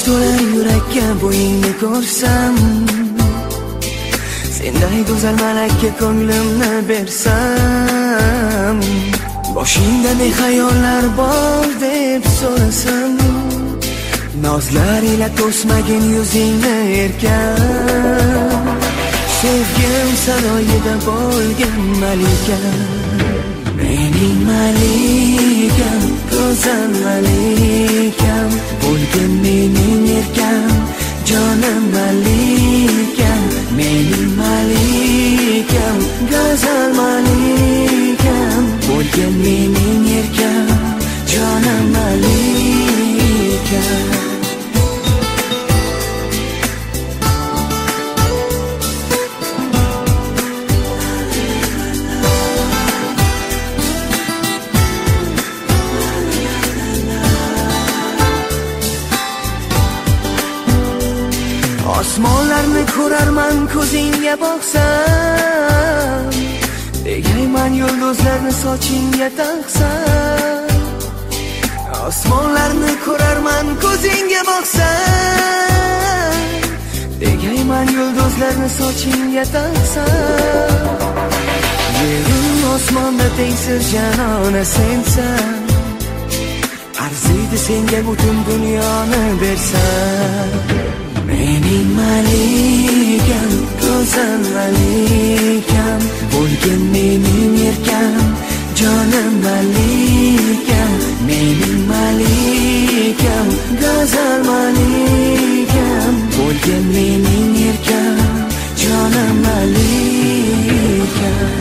to'la yurakka bo'yingni ko'rsam, senday go'zal malakka ko'nglimni bersam, boshingda ne xayollar bor deb so'rasam, nozlar ila to'smagin yuzingni erkan, sevgim saroyida bo'lgan malika, mening malikam, go'zal malikam, bo'lgan mening erkam, jonim malikam, mening malikam, go'zal malikam, bo'lgan mening erkam, jonim malikam. Osmonlarni ko'rarman ko'zingga boqsam, tegayman yulduzlarni sochingga taqsam. Osmonlarni ko'rarman ko'zingga boqsam, tegayman yulduzlarni sochingga taqsam. Yerim osmonda tengsiz janona sensan, arziydi senga butun dunyoni bersam. Mening malikam, go'zal malikam, bo'lgan mening erkam, jonim malikam, mening malikam, go'zal malikam, bo'lgan mening erkam, jonim malikam.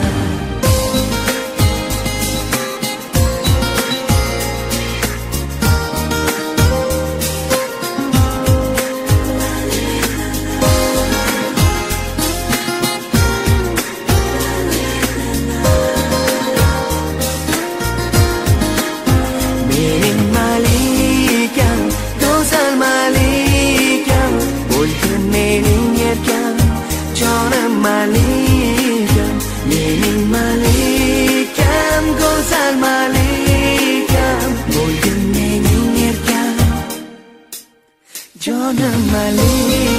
Malikam, mening malikam, go'zal malikam, bo'lgan mening erkam, jonim malikam.